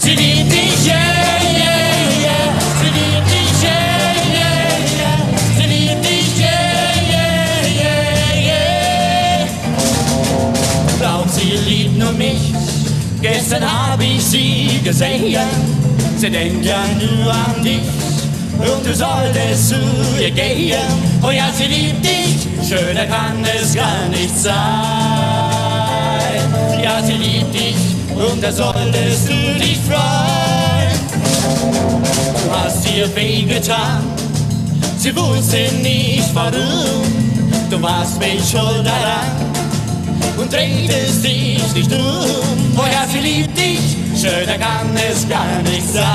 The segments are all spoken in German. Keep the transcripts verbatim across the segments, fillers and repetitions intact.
sie liebt dich, yeah, yeah, yeah. Sie liebt dich, yeah, yeah, yeah. Sie liebt dich, yeah, yeah, yeah, yeah. Glaubt, sie liebt nur mich, gestern hab ich sie gesehen. Sie denkt ja nur an dich und du solltest zu ihr gehen. Oh ja, sie liebt dich, schöner kann es gar nicht sein. Ja, sie liebt dich und da solltest du dich freuen. Du hast ihr wehgetan, sie wusste nicht warum. Du warst mit Schuld daran und drehtest dich nicht um. Oh ja, sie liebt dich, schöner kann es gar nicht sein.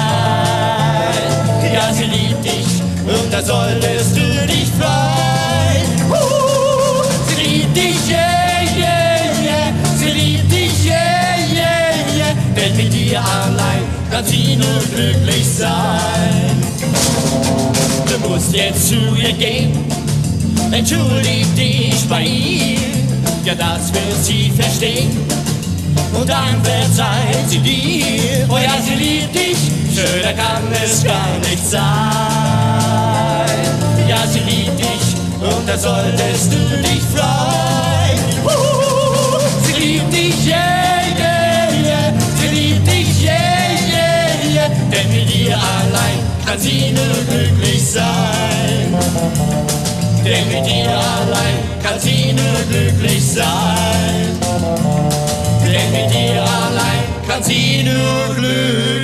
Ja, sie liebt dich und da solltest du dich freuen. Uh, sie liebt dich, yeah, yeah, yeah. Sie liebt dich, yeah, yeah, yeah. Denn mit dir allein kann sie nur glücklich sein. Du musst jetzt zu ihr gehen, entschuldig dich bei ihr. Ja, das wird sie verstehen und dann verzeiht sie dir. Oh ja, sie liebt dich, schöner kann es gar nicht sein. Ja, sie liebt dich und da solltest du dich freuen. Uh, sie liebt dich, yeah, yeah, yeah. Sie liebt dich, yeah, yeah, yeah. Denn mit ihr allein kann sie nur glücklich sein. Denn mit dir allein kann sie nur glücklich sein. Denn mit dir allein kann sie nur glücklich sein.